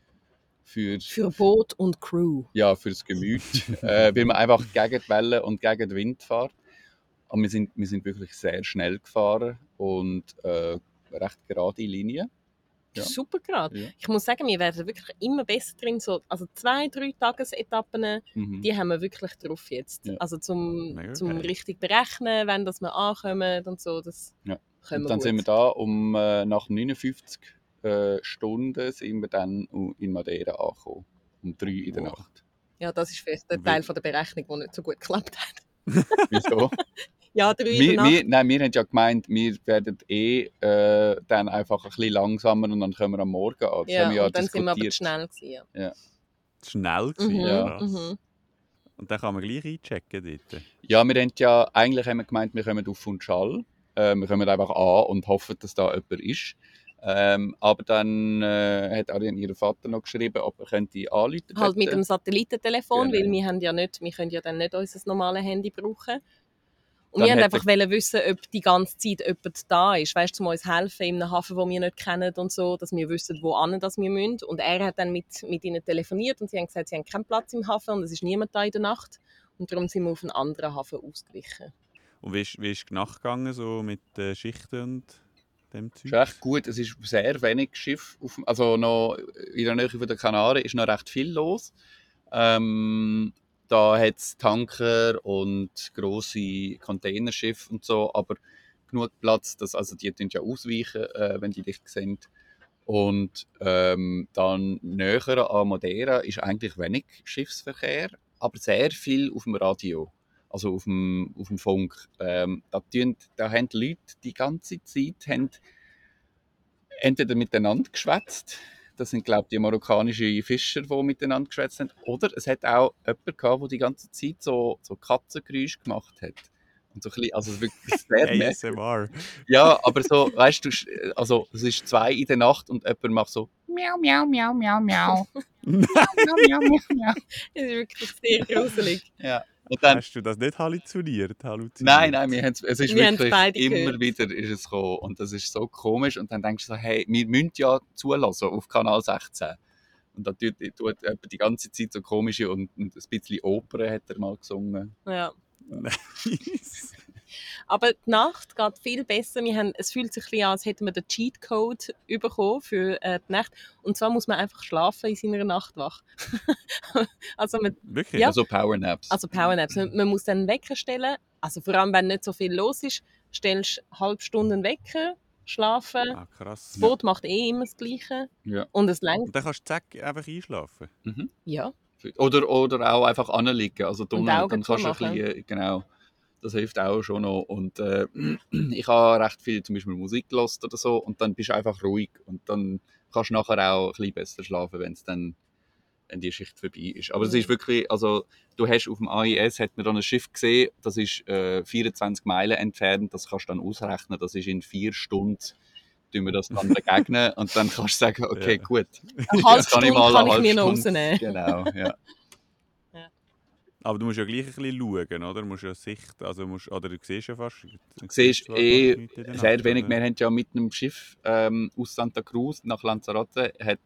Boot und Crew. ja, für das Gemüt, weil man einfach gegen die Wellen und gegen den Wind fährt. Aber wir sind wirklich sehr schnell gefahren und recht gerade Linie. Ja. Super gerade. Ja. Ich muss sagen, wir werden wirklich immer besser drin. Also 2-3 Tagesetappen, die haben wir wirklich drauf jetzt. Ja. Also zum Mega geil. richtig berechnen, wenn das wir ankommen und so, das Ja. können Und wir dann sind wir gut. da nach 59 Stunden sind wir dann in Madeira angekommen. Um 3 in der Wow. Nacht. Ja, das ist fest der Teil von der Berechnung, der nicht so gut geklappt hat. Wieso? Ja, 3 in der Nacht. wir haben ja gemeint, wir werden dann einfach ein bisschen langsamer und dann können wir am Morgen an. Das Ja, haben wir und dann sind wir aber zu diskutiert. schnell gewesen. Ja. Schnell gewesen, Ja. krass. Und dann kann man gleich einchecken dort. Ja, eigentlich haben wir gemeint, wir kommen auf Funchal. Wir kommen einfach an und hoffen, dass da jemand ist. Aber dann hat Ariane ihren Vater noch geschrieben, ob er könnte anrufen Halt mit dem Satellitentelefon, Genau. weil wir können ja dann nicht unser normales Handy brauchen. Und Dann wir haben hat einfach wissen, ob die ganze Zeit jemand da ist, weißt du, um uns helfen in einem Hafen, den wir nicht kennen und so, dass wir wissen, wohin das wir müssen. Und er hat dann mit ihnen telefoniert und sie haben gesagt, sie haben keinen Platz im Hafen und es ist niemand da in der Nacht. Und darum sind wir auf einen anderen Hafen ausgewichen. Und wie ist die Nacht gegangen, so mit Schichten und dem Zeug? Es ist recht gut, es ist sehr wenig Schiff. Also noch in der Nähe der Kanaren ist noch recht viel los. Da hat es Tanker und grosse Containerschiffe und so, aber genug Platz, die tun ja ausweichen, wenn die dich sehen. Und dann näher an Madeira ist eigentlich wenig Schiffsverkehr, aber sehr viel auf dem Radio, also auf dem Funk. Da haben die Leute die ganze Zeit entweder miteinander geschwätzt. Das sind, glaube ich, die marokkanischen Fischer, die miteinander geschwätzt haben. Oder es hat auch jemand gehabt, der die ganze Zeit so Katzengeräusche gemacht hat. Und so ein bisschen, also wirklich sehr ASMR. Ja, aber so, weißt du, also es ist 2 in der Nacht und jemand macht so miau, miau, miau, miau, miau. Es ist wirklich sehr gruselig. Ja. Und dann, Hast du das nicht halluziniert? nein, es ist Wir haben's wirklich beide immer gehört. wieder ist es gekommen. Und das ist so komisch. Und dann denkst du so, hey, wir müssen ja zulassen auf Kanal 16. Und da tut jemand die ganze Zeit so komische und ein bisschen Oper hat er mal gesungen. Ja. Nice. Aber die Nacht geht viel besser. Es fühlt sich ein bisschen an, als hätten wir den Cheatcode bekommen für die Nacht. Und zwar muss man einfach schlafen in seiner Nachtwache. Also Wirklich? Ja. Also Powernaps. Also Powernaps. Man muss dann einen Wecker stellen. Also vor allem, wenn nicht so viel los ist, stellst du eine halbe Stunde einen Wecker, schlafen. Ah, krass. Das Boot macht immer das Gleiche. Ja. Und es längt. Und dann kannst du zack einfach einschlafen. Ja. Oder auch einfach anliegen. Also Und die dann Augen kannst du ein zumachen. bisschen, genau. Das hilft auch schon noch. Und ich habe recht viel zum Beispiel Musik gehört oder so. Und dann bist du einfach ruhig. Und dann kannst du nachher auch ein bisschen besser schlafen, wenn die Schicht vorbei ist. Aber es ist wirklich, also du hast auf dem AIS, hat man dann ein Schiff gesehen, das ist 24 Meilen entfernt, das kannst du dann ausrechnen, das ist in 4 Stunden, tun wir das dann begegnen und dann kannst du sagen, okay, Ja. gut. Eine halbe Jetzt Stunde mal kann eine ich mir noch halbe Stunde- rausnehmen. Genau, ja. Aber du musst ja gleich ein bisschen schauen, oder? Du musst ja Sicht, oder du siehst ja fast. Du siehst zwar fast nichts in der sehr Nacht, wenig. oder? Wir haben ja mit einem Schiff aus Santa Cruz nach Lanzarote hat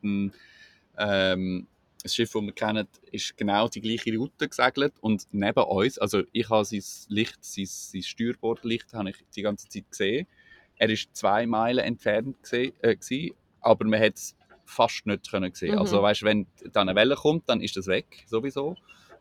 ein Schiff, das wir kennen, ist genau die gleiche Route gesegelt und neben uns, also ich habe sein Steuerbordlicht habe ich die ganze Zeit gesehen. Er war 2 Meilen entfernt gewesen, aber man hat es fast nicht sehen. Also weißt, wenn dann eine Welle kommt, dann ist das weg sowieso.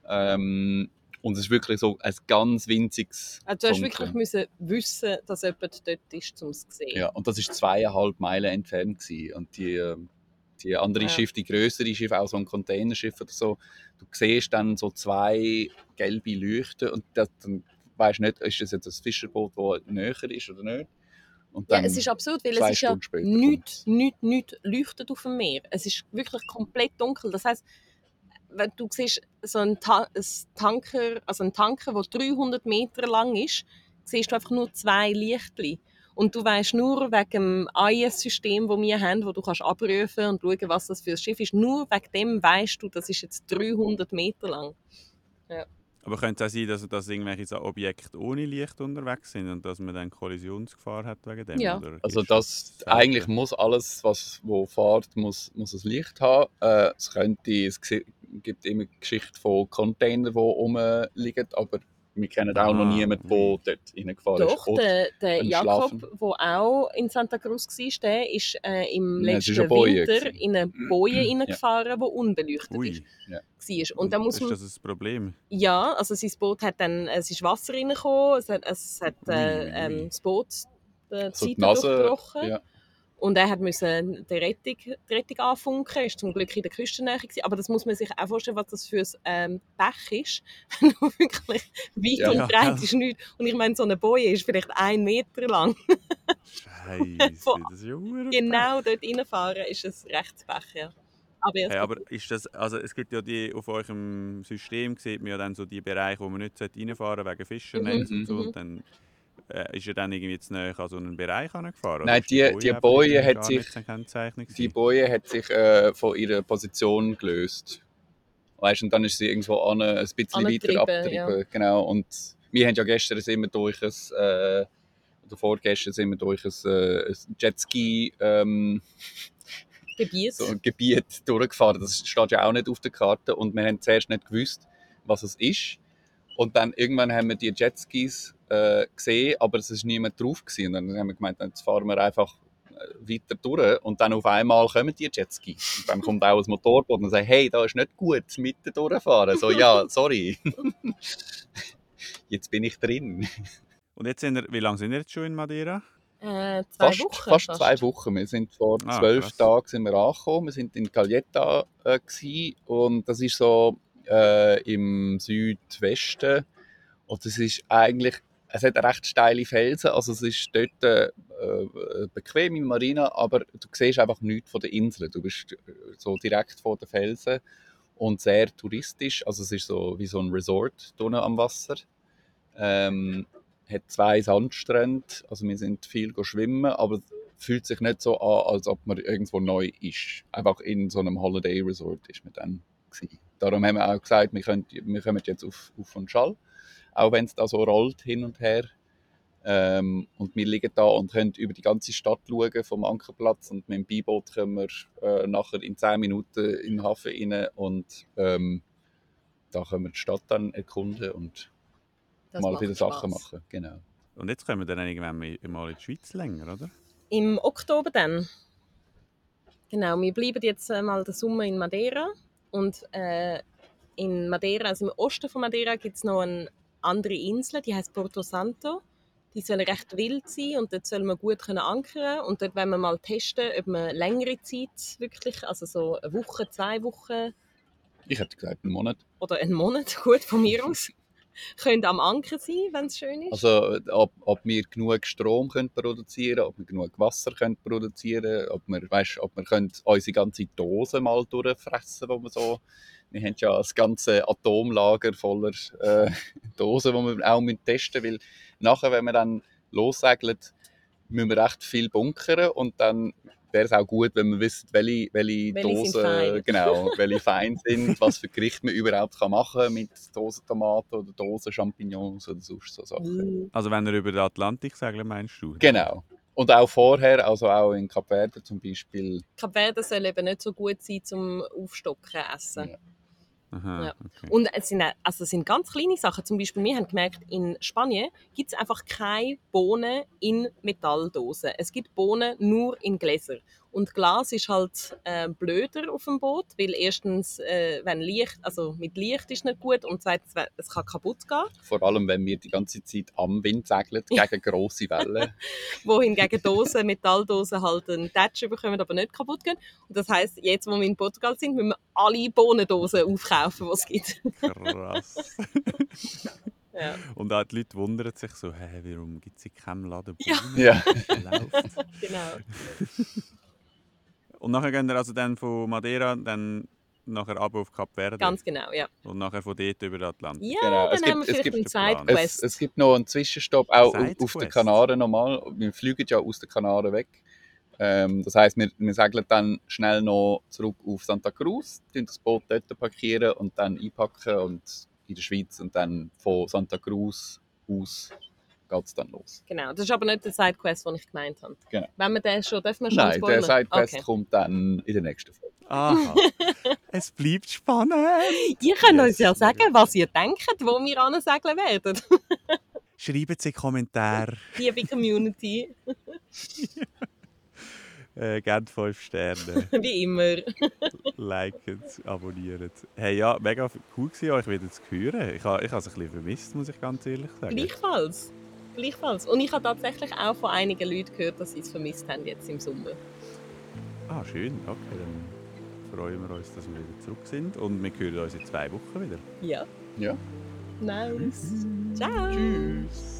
Und es ist wirklich so ein ganz winziges Also du hast Funkeln. wirklich müssen wissen, dass jemand dort ist, um es zu sehen. Ja, und das war 2,5 Meilen entfernt gewesen. Und die andere Ja. Schiffe, die grössere Schiffe, auch so ein Containerschiff oder so, du siehst dann so 2 gelbe Leuchten und dann weisst du nicht, ist das jetzt ein Fischerboot, das näher ist oder nicht. Und Ja, dann es ist absurd, weil 2 es ist ja Stunden später nichts leuchtet auf dem Meer. Es ist wirklich komplett dunkel. Das heisst, wenn du siehst so einen Tanker, der 300 Meter lang ist, siehst du einfach nur 2 Lichtli. Und du weißt nur wegen dem AIS-System, das wir haben, wo du kannst abrufen und schauen, was das für ein Schiff ist. Nur wegen dem weißt du, das ist jetzt 300 Meter lang. Aber könnte es auch sein, dass irgendwelche so Objekte ohne Licht unterwegs sind und dass man dann Kollisionsgefahr hat wegen dem? Ja. Oder Also ist das selten? eigentlich muss alles, wo fährt, muss ein Licht haben. Es gibt immer Geschichten von Containern, die rumliegen, aber wir kennen auch noch niemanden, der dort reingefahren Doch, ist. der ein Jakob, Schlafen. der auch in Santa Cruz war, der ist im Nein, es ist letzten eine Boje Winter gewesen. in eine Boje hineingefahren, die unbeleuchtet Ui. war. Und dann muss ist man, das ein Problem? ja, also sein Boot hat dann, es ist Wasser reingekommen, es hat Ui. das Boot die So die Seite Nase, durchgebrochen. ja. Und er musste die Rettung anfunken, er war zum Glück in der Küstennähe gewesen. Aber das muss man sich auch vorstellen, was das für ein Pech ist. Wirklich weit Ja. und breit ist nichts. Und ich meine, so eine Boje ist vielleicht 1 Meter lang. Scheiße, das ist ja verdammt Genau dort reinfahren ist ein rechtes Pech, ja. Aber, Hey, aber ist das, also es gibt ja auf eurem System sieht man ja dann so die Bereiche, wo man nicht reinfahren sollte, wegen Fischernetz und so. Und dann ist er dann irgendwie zu nahe an so einen Bereich angefahren? Nein, die Boje hat sich von ihrer Position gelöst. Weißt, und dann ist sie irgendwo ein bisschen weiter abgetrieben. Ja. Genau. Und wir haben ja gestern sind wir durch oder vorgestern sind wir durch ein Jetski Gebiet. so ein Gebiet durchgefahren. Das steht ja auch nicht auf der Karte und wir haben zuerst nicht gewusst, was es ist. Und dann irgendwann haben wir die Jetskis gesehen, aber es war niemand drauf gewesen. Und dann haben wir gemeint, jetzt fahren wir einfach weiter durch und dann auf einmal kommen die Jetskis. Und dann kommt auch ein Motorboot und sagt, hey, da ist nicht gut, mitten durchfahren. So, ja, sorry. Jetzt bin ich drin. Und jetzt wie lange sind ihr jetzt schon in Madeira? 2 Wochen. Fast 2 Wochen. Wir sind vor 12 krass. Tagen sind wir angekommen. Wir sind in Calheta und das ist so im Südwesten. Und es ist eigentlich, es hat recht steile Felsen, also es ist dort bequem in Marina, aber du siehst einfach nichts von der Insel. Du bist so direkt vor den Felsen und sehr touristisch. Also es ist so wie so ein Resort unten am Wasser. Hat 2 Sandstrände, also wir sind viel schwimmen, aber fühlt sich nicht so an, als ob man irgendwo neu ist. Einfach in so einem Holiday Resort ist man dann gewesen. Darum haben wir auch gesagt, wir kommen jetzt auf und Schall, auch wenn es da so rollt hin und her. Und wir liegen da und können über die ganze Stadt schauen vom Ankerplatz und mit dem Beiboot können wir nachher in 10 Minuten in den Hafen rein und da können wir die Stadt dann erkunden und Das mal macht wieder Sachen Spass. machen. Genau. Und jetzt kommen wir dann irgendwann mal in die Schweiz länger, oder? Im Oktober dann. Genau, wir bleiben jetzt mal den Sommer in Madeira. Und in Madeira, also im Osten von Madeira, gibt es noch eine andere Insel, die heißt Porto Santo. Die soll recht wild sein und dort soll man gut ankern. Und dort wollen wir mal testen, ob man längere Zeit wirklich, also so eine Woche, 2 Wochen Ich hätte gesagt, einen Monat. oder einen Monat, gut von mir aus, können am Anker sein, wenn es schön ist. Also ob wir genug Strom können produzieren, ob wir genug Wasser können produzieren, ob wir können unsere ganze Dose mal durchfressen, wo wir so. Wir haben ja das ganze Atomlager voller Dosen, die wir auch testen müssen, weil nachher, wenn wir dann lossegeln, müssen wir recht viel bunkern und dann wäre es auch gut, wenn wir wissen, welche Dosen welche fein sind, was für Gerichte man überhaupt machen kann mit Dosentomaten oder Dosen-Champignons oder sonst so Sachen. Also wenn ihr über den Atlantik segelt, meinst du? Genau. Und auch vorher, also auch in Kap Verde zum Beispiel. Kap Verde soll eben nicht so gut sein zum Aufstocken essen. Ja. Aha, Ja. okay. Und es sind ganz kleine Sachen. Zum Beispiel, wir haben gemerkt, in Spanien gibt es einfach keine Bohnen in Metalldosen. Es gibt Bohnen nur in Gläser. Und Glas ist halt blöder auf dem Boot, weil erstens, wenn Licht, also mit Licht ist nicht gut und zweitens, es kann kaputt gehen. Vor allem, wenn wir die ganze Zeit am Wind segeln, gegen grosse Wellen. Wohingegen Dosen, Metalldosen halt einen Touch bekommen, aber nicht kaputt gehen. Und das heisst, jetzt, wo wir in Portugal sind, müssen wir alle Bohnendosen aufkaufen, die es gibt. Krass. Ja. Und auch die Leute wundern sich so, warum gibt es in keinem Laden Bohnen? Ja. Läuft. Genau. Und nachher gehen wir also dann von Madeira dann nachher ab auf Kap Verde. Ganz genau, ja. Und nachher von dort über den Atlantik. Ja, Genau, dann es haben wir gibt- es vielleicht gibt einen den Plan. Sidequest. Es gibt noch einen Zwischenstopp, auch Sidequest. auf den Kanaren nochmal. Wir fliegen ja aus den Kanaren weg. Das heisst, wir segeln dann schnell noch zurück auf Santa Cruz, das Boot dort parkieren und dann einpacken und in der Schweiz und dann von Santa Cruz aus geht es dann los. Genau, das ist aber nicht der Sidequest, den ich gemeint habe. Genau. Wenn wir den schon, dürfen wir schon Nein, der spoilern? Sidequest Okay. kommt dann in der nächsten Folge. Aha. Es bleibt spannend. Ihr könnt Yes. uns ja sagen, was ihr denkt, wo wir ansegeln werden. Schreibt es in die Kommentare. Liebe Community, Gerne 5 Sterne. wie immer. Liken, abonnieren. Hey, ja, mega cool gewesen, euch wieder zu hören. Ich habe es ein bisschen vermisst, muss ich ganz ehrlich sagen. Gleichfalls. Gleichfalls. Und ich habe tatsächlich auch von einigen Leuten gehört, dass sie es vermisst haben jetzt im Sommer. Ah, schön. Okay, dann freuen wir uns, dass wir wieder zurück sind. Und wir hören uns in 2 Wochen wieder. Ja. Ja. Nice. Ciao. Tschüss.